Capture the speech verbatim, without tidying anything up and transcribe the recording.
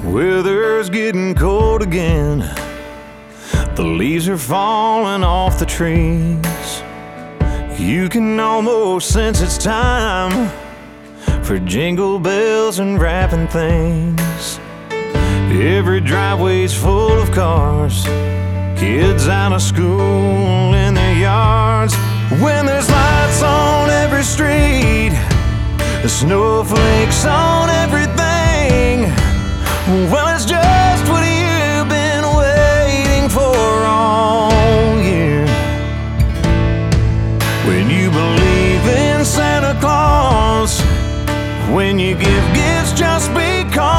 Weather's getting cold again. The leaves are falling off the trees. You can almost sense it's time for jingle bells and wrapping things. Every driveway's full of cars, kids out of school in their yards. When there's lights on every street, the snowflakes on everything, well, it's just